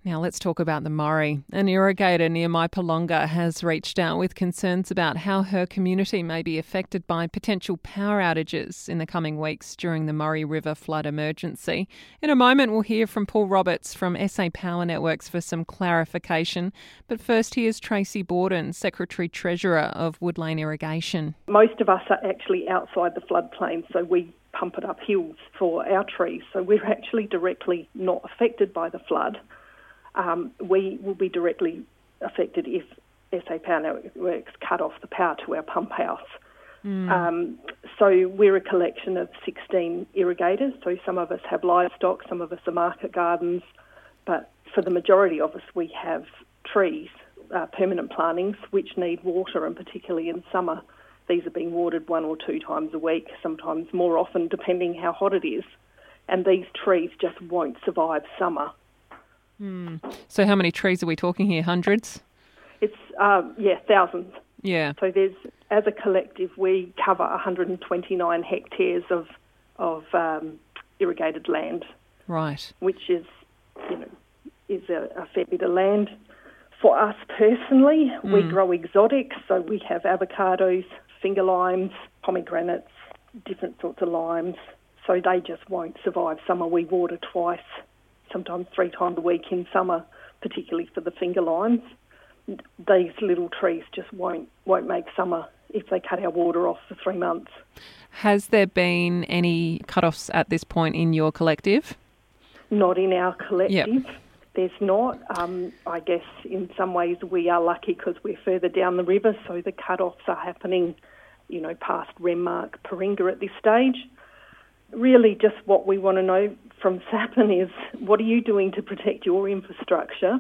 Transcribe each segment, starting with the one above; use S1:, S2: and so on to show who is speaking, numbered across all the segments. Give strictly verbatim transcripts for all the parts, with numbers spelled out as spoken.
S1: Now let's talk about the Murray. An irrigator near Mypolonga has reached out with concerns about how her community may be affected by potential power outages in the coming weeks during the Murray River flood emergency. In a moment, we'll hear from Paul Roberts from S A Power Networks for some clarification. But first, here's Tracy Borden, Secretary-Treasurer of Woodlane Irrigation.
S2: Most of us are actually outside the floodplain, so we pump it up hills for our trees. So we're actually directly not affected by the flood. Um, we will be directly affected if S A Power Networks cut off the power to our pump house. Mm. Um, so we're a collection of sixteen irrigators. So some of us have livestock, some of us are market gardens, but for the majority of us we have trees, uh, permanent plantings, which need water, and particularly in summer. These are being watered one or two times a week, sometimes more often depending how hot it is. And these trees just won't survive summer.
S1: Hmm. So how many trees are we talking here? Hundreds?
S2: It's, um, yeah, thousands.
S1: Yeah.
S2: So there's, as a collective, we cover one hundred twenty-nine hectares of of um, irrigated land.
S1: Right.
S2: Which is, you know, is a, a fair bit of land. For us personally, mm. we grow exotics, so we have avocados, finger limes, pomegranates, different sorts of limes. So they just won't survive summer. We water twice, sometimes three times a week in summer, particularly for the finger limes. These little trees just won't won't make summer if they cut our water off for three months.
S1: Has there been any cut-offs at this point in your collective?
S2: Not in our collective.
S1: Yep.
S2: There's not. Um, I guess in some ways we are lucky because we're further down the river, so the cut-offs are happening, you know, past Renmark, Paringa at this stage. Really just what we want to know from SAPN is, what are you doing to protect your infrastructure?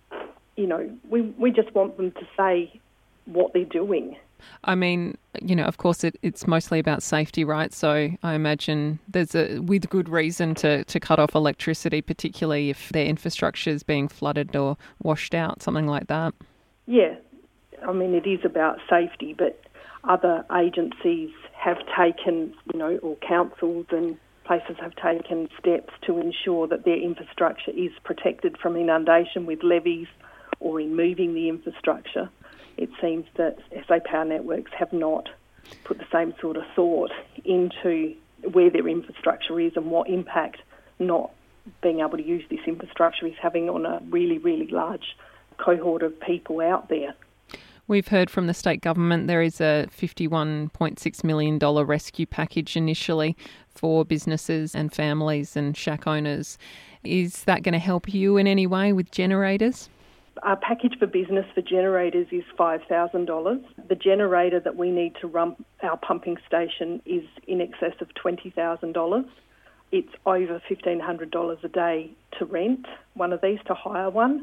S2: You know, we we just want them to say what they're doing.
S1: I mean, you know, of course it, it's mostly about safety, right? So I imagine there's a, with good reason to, to cut off electricity, particularly if their infrastructure is being flooded or washed out, something like that.
S2: Yeah, I mean, it is about safety, but other agencies have taken, you know, or councils and places have taken steps to ensure that their infrastructure is protected from inundation with levees or in moving the infrastructure. It seems that S A Power Networks have not put the same sort of thought into where their infrastructure is and what impact not being able to use this infrastructure is having on a really, really large cohort of people out there.
S1: We've heard from the state government there is a fifty-one point six million dollars rescue package initially for businesses and families and shack owners. Is that going to help you in any way with generators?
S2: Our package for business for generators is five thousand dollars. The generator that we need to run our pumping station is in excess of twenty thousand dollars. It's over fifteen hundred dollars a day to rent one of these, to hire one.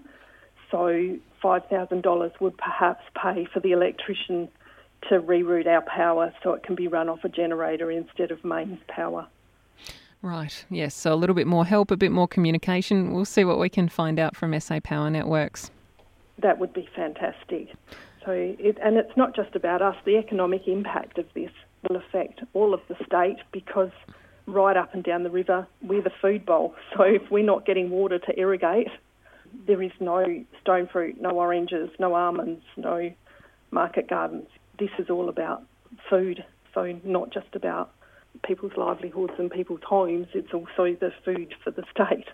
S2: So five thousand dollars would perhaps pay for the electrician to reroute our power so it can be run off a generator instead of mains power.
S1: Right, yes, so a little bit more help, a bit more communication. We'll see what we can find out from S A Power Networks.
S2: That would be fantastic. So, it, and it's not just about us. The economic impact of this will affect all of the state because right up and down the river, we're the food bowl. So if we're not getting water to irrigate, there is no stone fruit, no oranges, no almonds, no market gardens. This is all about food, so not just about people's livelihoods and people's homes, it's also the food for the state.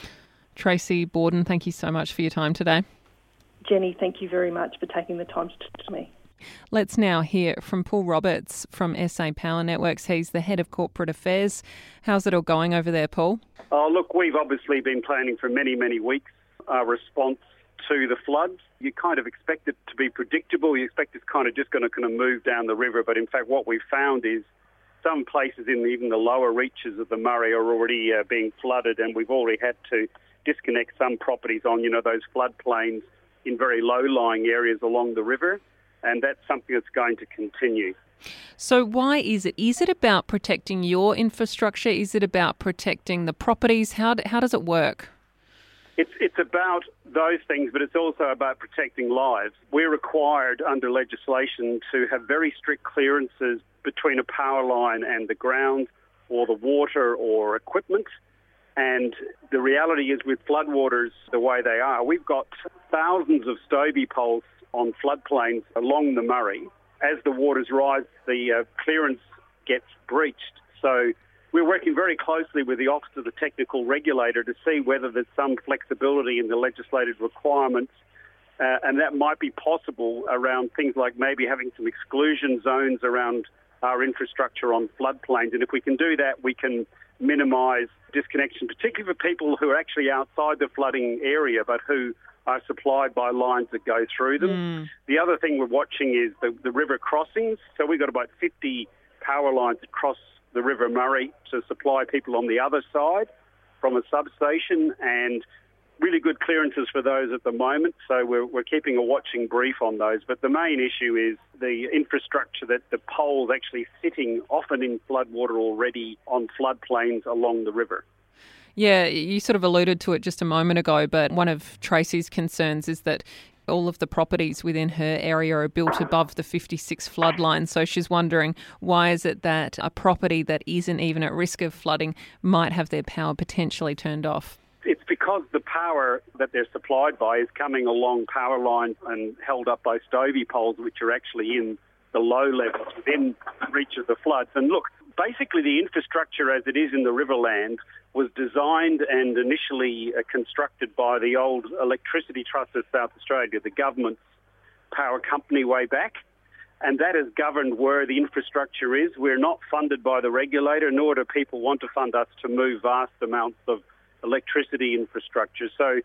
S1: Tracy Borden, thank you so much for your time today.
S2: Jenny, thank you very much for taking the time to talk to me.
S1: Let's now hear from Paul Roberts from S A Power Networks. He's the Head of Corporate Affairs. How's it all going over there, Paul?
S3: Oh, look, we've obviously been planning for many, many weeks our response to the floods. You kind of expect it to be predictable. You expect it's kind of just going to kind of move down the river. But in fact, what we've found is some places in even the lower reaches of the Murray are already uh, being flooded, and we've already had to disconnect some properties on, you know, those floodplains in very low-lying areas along the river, and that's something that's going to continue.
S1: So why is it? Is it about protecting your infrastructure? Is it about protecting the properties? How how does it work?
S3: It's it's about those things, but it's also about protecting lives. We're required under legislation to have very strict clearances between a power line and the ground or the water or equipment. And the reality is with floodwaters the way they are, we've got thousands of Stobie poles on floodplains along the Murray. As the waters rise, the uh, clearance gets breached. So we're working very closely with the Office of the Technical Regulator to see whether there's some flexibility in the legislated requirements, uh, and that might be possible around things like maybe having some exclusion zones around our infrastructure on floodplains. And if we can do that, we can minimise disconnection, particularly for people who are actually outside the flooding area but who are supplied by lines that go through them. Mm. The other thing we're watching is the, the river crossings. So we've got about fifty power lines that cross the River Murray to supply people on the other side from a substation, and really good clearances for those at the moment. So we're, we're keeping a watching brief on those. But the main issue is the infrastructure, that the poles actually sitting often in floodwater already on floodplains along the river.
S1: Yeah, you sort of alluded to it just a moment ago, but one of Tracy's concerns is that all of the properties within her area are built above the fifty-six flood line. So she's wondering, why is it that a property that isn't even at risk of flooding might have their power potentially turned off?
S3: It's because the power that they're supplied by is coming along power lines and held up by Stobie poles, which are actually in the low levels within reach of the floods. And look, basically the infrastructure as it is in the Riverland was designed and initially uh, constructed by the old Electricity Trust of South Australia, the government's power company way back, and that has governed where the infrastructure is. We're not funded by the regulator, nor do people want to fund us to move vast amounts of electricity infrastructure. So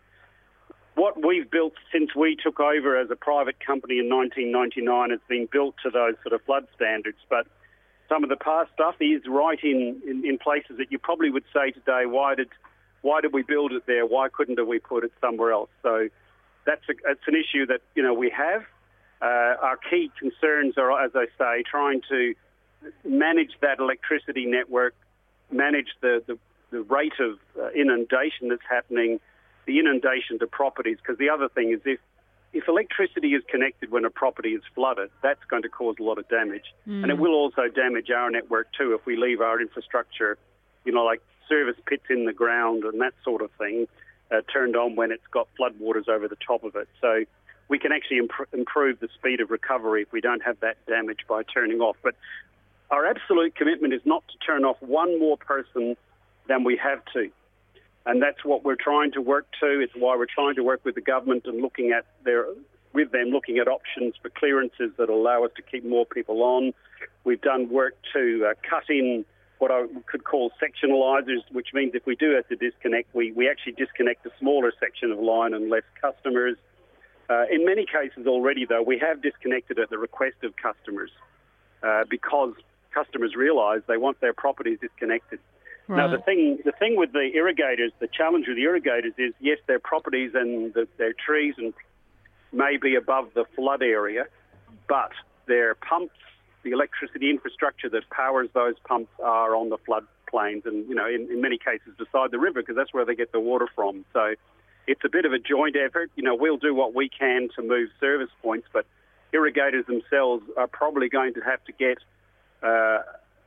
S3: what we've built since we took over as a private company in nineteen ninety-nine has been built to those sort of flood standards, but some of the past stuff is right in, in, in places that you probably would say today, why did why did we build it there? Why couldn't we put it somewhere else? So that's, a, that's an issue that, you know, we have. Uh, our key concerns are, as I say, trying to manage that electricity network, manage the, the, the rate of uh, inundation that's happening, the inundation to properties, because the other thing is if If electricity is connected when a property is flooded, that's going to cause a lot of damage. Mm. And it will also damage our network too if we leave our infrastructure, you know, like service pits in the ground and that sort of thing, uh, turned on when it's got floodwaters over the top of it. So we can actually imp- improve the speed of recovery if we don't have that damage by turning off. But our absolute commitment is not to turn off one more person than we have to. And that's what we're trying to work to. It's why we're trying to work with the government and looking at their, with them, looking at options for clearances that allow us to keep more people on. We've done work to uh, cut in what I could call sectionalisers, which means if we do have to disconnect, we, we actually disconnect a smaller section of line and less customers. Uh, in many cases already, though, we have disconnected at the request of customers uh, because customers realise they want their properties disconnected. Right. Now, the thing the thing with the irrigators, the challenge with the irrigators is, yes, their properties and the, their trees and may be above the flood area, but their pumps, the electricity infrastructure that powers those pumps are on the flood plains and, you know, in, in many cases beside the river because that's where they get the water from. So it's a bit of a joint effort. You know, we'll do what we can to move service points, but irrigators themselves are probably going to have to get uh,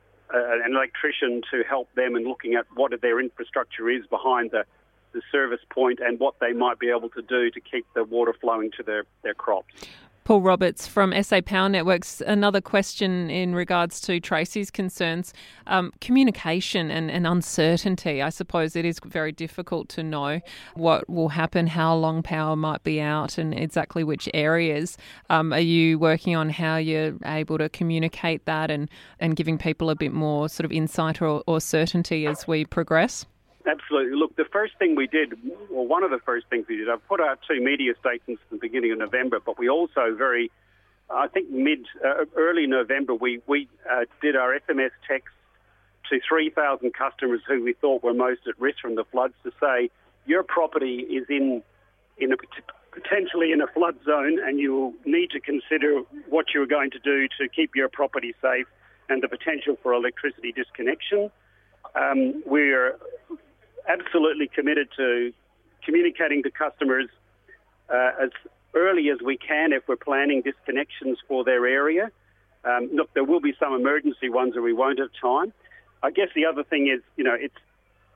S3: an electrician to help them in looking at what their infrastructure is behind the, the service point and what they might be able to do to keep the water flowing to their, their crops.
S1: Paul Roberts from S A Power Networks. Another question in regards to Tracy's concerns. Um, communication and, and uncertainty. I suppose it is very difficult to know what will happen, how long power might be out and exactly which areas. Um, are you working on how you're able to communicate that and, and giving people a bit more sort of insight or, or certainty as we progress?
S3: Absolutely. Look, the first thing we did, or one of the first things we did, I've put out two media statements at the beginning of November, but we also very, I think mid, uh, early November, we, we uh, did our S M S text to three thousand customers who we thought were most at risk from the floods to say, your property is in, in a, potentially in a flood zone and you will need to consider what you're going to do to keep your property safe and the potential for electricity disconnection. Um, we're absolutely committed to communicating to customers uh, as early as we can if we're planning disconnections for their area. Um, look, there will be some emergency ones where we won't have time. I guess the other thing is, you know, it's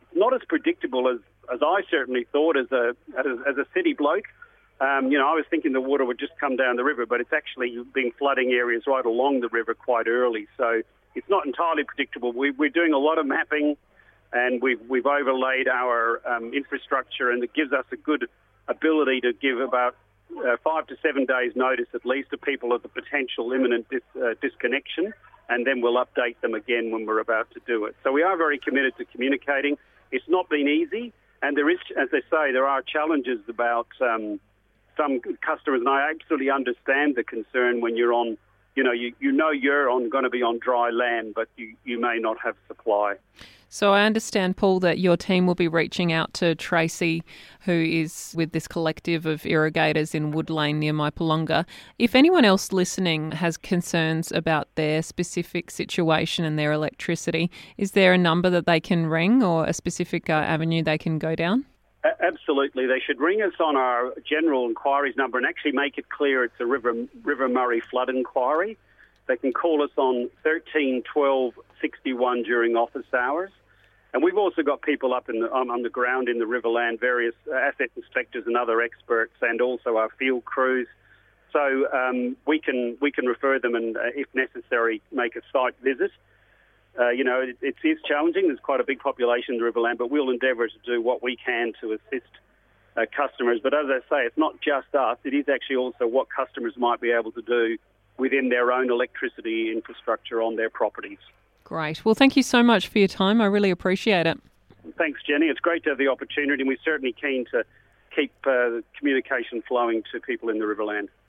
S3: not as predictable as, as I certainly thought as a as, as a city bloke. Um, you know, I was thinking the water would just come down the river, but it's actually been flooding areas right along the river quite early. So it's not entirely predictable. We, we're doing a lot of mapping, and we've, we've overlaid our um, infrastructure, and it gives us a good ability to give about uh, five to seven days notice at least to people of the potential imminent dis, uh, disconnection, and then we'll update them again when we're about to do it. So we are very committed to communicating. It's not been easy, and there is, as they say, there are challenges about um, some customers, and I absolutely understand the concern when you're on, you know, you, you know you're on going to be on dry land, but you, you may not have supply.
S1: So I understand, Paul, that your team will be reaching out to Tracy, who is with this collective of irrigators in Wood Lane near Mypolonga. If anyone else listening has concerns about their specific situation and their electricity, is there a number that they can ring or a specific uh, avenue they can go down?
S3: A- absolutely. They should ring us on our general inquiries number and actually make it clear it's a River, River Murray flood inquiry. They can call us on thirteen twelve sixty-one during office hours. And we've also got people up in the, um, on the ground in the Riverland, various asset inspectors and other experts, and also our field crews. So um, we can we can refer them and, uh, if necessary, make a site visit. Uh, you know, it, it is challenging. There's quite a big population in the Riverland, but we'll endeavour to do what we can to assist uh, customers. But as I say, it's not just us. It is actually also what customers might be able to do within their own electricity infrastructure on their properties.
S1: Great. Well, thank you so much for your time. I really appreciate it.
S3: Thanks, Jenny. It's great to have the opportunity, and we're certainly keen to keep uh, communication flowing to people in the Riverland.